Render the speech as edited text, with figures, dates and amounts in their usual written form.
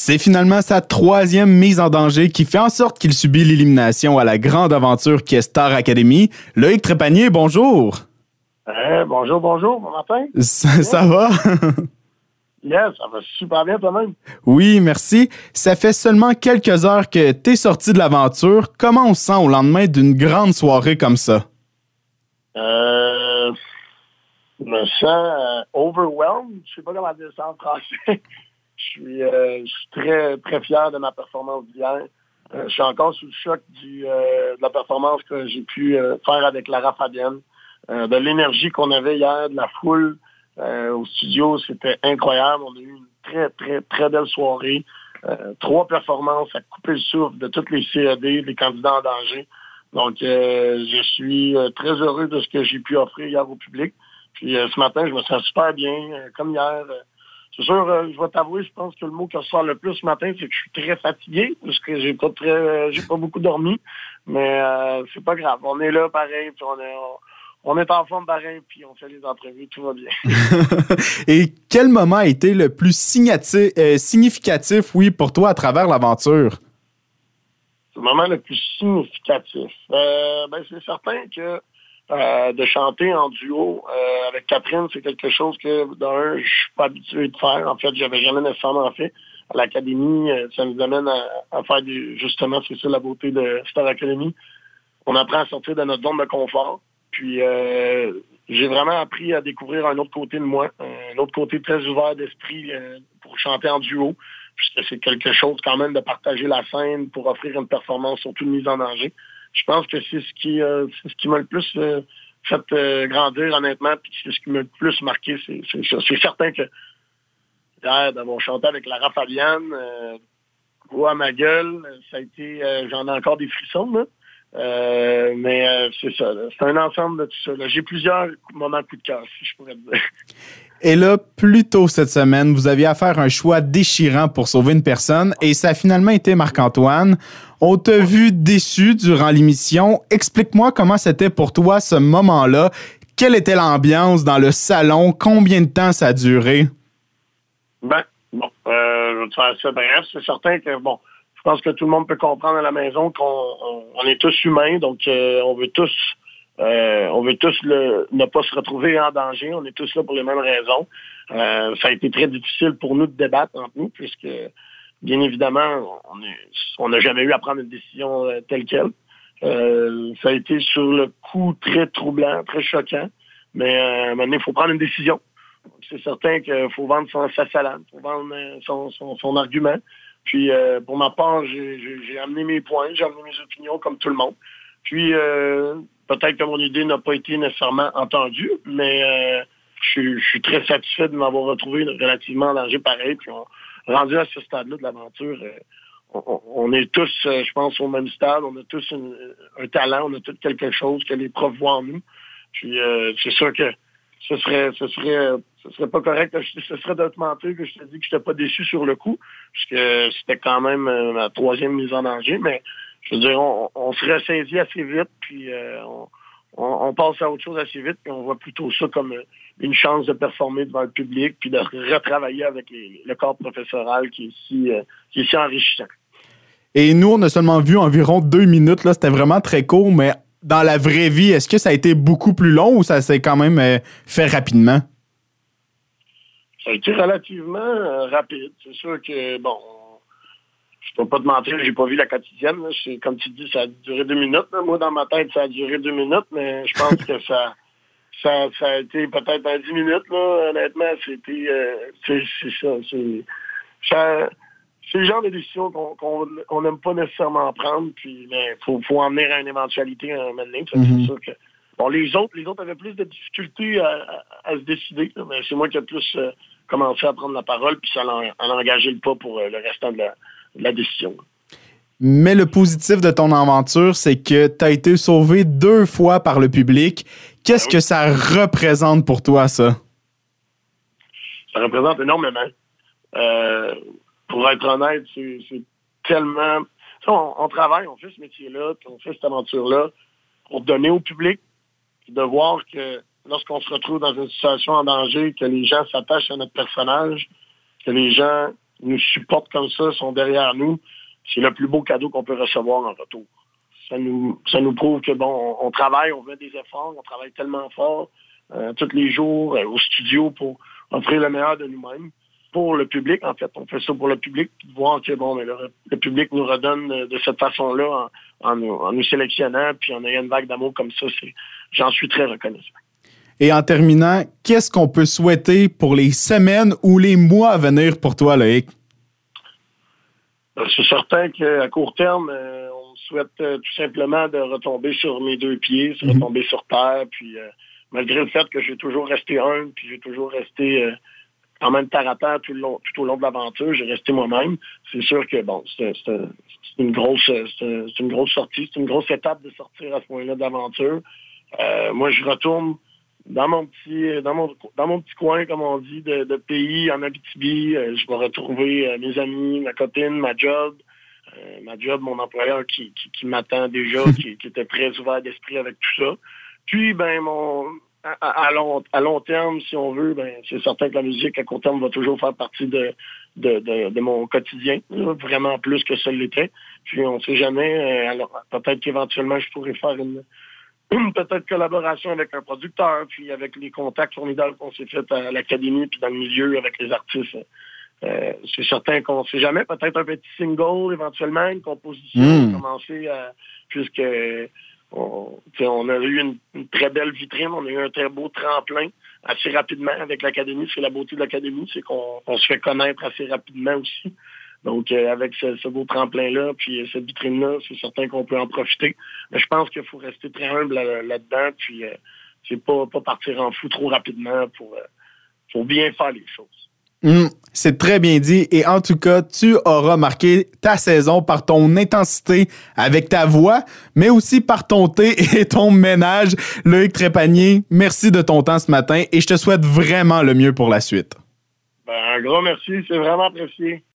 C'est finalement sa troisième mise en danger qui fait en sorte qu'il subit l'élimination à la grande aventure qui est Star Academy. Loïc Trépanier, bonjour! Bonjour, bon matin. Ça va? Yes, ça va super bien toi-même. Oui, merci. Ça fait seulement quelques heures que t'es sorti de l'aventure. Comment on se sent au lendemain d'une grande soirée comme ça? Je me sens overwhelmed. Je sais pas comment dire ça en français. Je suis très, très fier de ma performance d'hier. Je suis encore sous le choc de la performance que j'ai pu faire avec Lara Fabienne. De l'énergie qu'on avait hier, de la foule au studio, c'était incroyable. On a eu une très, très, très belle soirée. 3 performances à couper le souffle de toutes les CED, les candidats en danger. Donc, je suis très heureux de ce que j'ai pu offrir hier au public. Puis ce matin, je me sens super bien, comme hier. C'est sûr, je vais t'avouer, je pense que le mot qui ressort le plus ce matin, c'est que je suis très fatigué, parce que j'ai pas beaucoup dormi. Mais c'est pas grave. On est là pareil, puis on est en forme pareil, puis on fait les entrevues, tout va bien. Et quel moment a été le plus significatif, oui, pour toi à travers l'aventure? Le moment le plus significatif. C'est certain que de chanter en duo avec Catherine, c'est quelque chose que, d'un, je suis pas habitué de faire. En fait, j'avais jamais nécessairement fait. À l'Académie, ça nous amène à faire justement, c'est ça la beauté de Star Academy. On apprend à sortir de notre zone de confort. Puis j'ai vraiment appris à découvrir un autre côté de moi, un autre côté très ouvert d'esprit pour chanter en duo, puisque c'est quelque chose quand même de partager la scène pour offrir une performance, surtout une mise en danger. Je pense que c'est ce qui m'a le plus fait grandir, honnêtement, puis c'est ce qui m'a le plus marqué. C'est certain que hier, d'avoir chanté avec Lara Fabienne, gros à ma gueule, ça a été, j'en ai encore des frissons, là. Mais c'est ça, là. C'est un ensemble de tout ça, là. J'ai plusieurs moments coup de cœur, si je pourrais te dire. Et là, plus tôt cette semaine, vous aviez à faire un choix déchirant pour sauver une personne et ça a finalement été Marc-Antoine. On t'a vu déçu durant l'émission. Explique-moi comment c'était pour toi ce moment-là. Quelle était l'ambiance dans le salon? Combien de temps ça a duré? Je vais te faire ça bref. C'est certain que, je pense que tout le monde peut comprendre à la maison qu'on est tous humains, donc on veut tous ne pas se retrouver en danger. On est tous là pour les mêmes raisons. Ça a été très difficile pour nous de débattre entre nous, puisque, bien évidemment, on n'a jamais eu à prendre une décision telle quelle. Ça a été sur le coup très troublant, très choquant. Mais maintenant, il faut prendre une décision. Donc, c'est certain qu'il faut vendre sa salade, il faut vendre son argument. Puis, pour ma part, j'ai amené mes points, j'ai amené mes opinions comme tout le monde. Puis, peut-être que mon idée n'a pas été nécessairement entendue, mais je suis très satisfait de m'avoir retrouvé relativement en danger pareil. Puis, rendu à ce stade-là de l'aventure, on est tous, je pense, au même stade. On a tous un talent, on a tous quelque chose que les profs voient en nous. Puis, c'est sûr que ce serait pas correct, ce serait de te mentir que je te dis que je n'étais pas déçu sur le coup, puisque c'était quand même ma 3e mise en danger, mais je veux dire, on se ressaisit assez vite, puis on passe à autre chose assez vite, puis on voit plutôt ça comme une chance de performer devant le public, puis de retravailler avec le corps professoral qui est si enrichissant. Et nous, on a seulement vu environ 2 minutes, là, c'était vraiment très court, mais dans la vraie vie, est-ce que ça a été beaucoup plus long ou ça s'est quand même fait rapidement? Ça a été relativement rapide. C'est sûr que, je peux pas te mentir, j'ai pas vu la quotidienne. Là. Comme tu dis, ça a duré 2 minutes. Là. Moi, dans ma tête, ça a duré 2 minutes, mais je pense que ça a été peut-être dans 10 minutes. Là. Honnêtement, c'était... c'est ça. C'est le genre de décision qu'on n'aime pas nécessairement prendre, puis mais faut en venir à une éventualité à un moment donné. C'est sûr que les autres avaient plus de difficultés à se décider, là, mais c'est moi qui ai plus commencé à prendre la parole, puis ça a engagé le pas pour le restant de la décision. Mais le positif de ton aventure, c'est que tu as été sauvé 2 fois par le public. Qu'est-ce que ça représente pour toi, ça? Ça représente énormément. Pour être honnête, c'est tellement... On travaille, on fait ce métier-là, puis on fait cette aventure-là pour donner au public, puis de voir que lorsqu'on se retrouve dans une situation en danger, que les gens s'attachent à notre personnage, que les gens nous supportent comme ça, sont derrière nous, c'est le plus beau cadeau qu'on peut recevoir en retour. Ça nous prouve que, bon, on travaille, on met des efforts, on travaille tellement fort tous les jours au studio pour offrir le meilleur de nous-mêmes. Pour le public, en fait, on fait ça pour le public, puis de voir que, bon, mais le public nous redonne de cette façon-là en nous sélectionnant, puis en ayant une vague d'amour comme ça, j'en suis très reconnaissant. Et en terminant, qu'est-ce qu'on peut souhaiter pour les semaines ou les mois à venir pour toi, Loïc? C'est certain qu'à court terme, on souhaite tout simplement de retomber sur mes deux pieds, de retomber sur terre, puis malgré le fait que j'ai toujours resté humble, puis j'ai toujours resté quand même terre à terre tout au long de l'aventure, j'ai resté moi-même. C'est sûr que, bon, c'est une grosse sortie, c'est une grosse étape de sortir à ce point-là de l'aventure. Moi, je retourne dans mon petit coin, comme on dit, de pays en Abitibi. Je vais retrouver mes amis, ma copine, ma job, mon employeur qui m'attend déjà, qui était très ouvert d'esprit avec tout ça. Puis, ben, à long terme, si on veut, ben, c'est certain que la musique à court terme va toujours faire partie de mon quotidien, là, vraiment plus que ça l'était. Puis, on ne sait jamais. Alors, peut-être qu'éventuellement, je pourrais faire une peut-être collaboration avec un producteur, puis avec les contacts formidables qu'on s'est fait à l'académie, puis dans le milieu avec les artistes. C'est certain qu'on ne sait jamais. Peut-être un petit single, éventuellement, une composition, commencer puisque on a eu une très belle vitrine, on a eu un très beau tremplin assez rapidement avec l'académie. C'est la beauté de l'académie, c'est qu'on se fait connaître assez rapidement aussi. Donc, avec ce beau tremplin-là, puis cette vitrine-là, c'est certain qu'on peut en profiter. Mais je pense qu'il faut rester très humble là-dedans, puis c'est pas partir en fou trop rapidement pour bien faire les choses. C'est très bien dit. Et en tout cas, tu auras marqué ta saison par ton intensité avec ta voix, mais aussi par ton thé et ton ménage. Loïc Trépanier, merci de ton temps ce matin et je te souhaite vraiment le mieux pour la suite. Ben, un gros merci, c'est vraiment apprécié.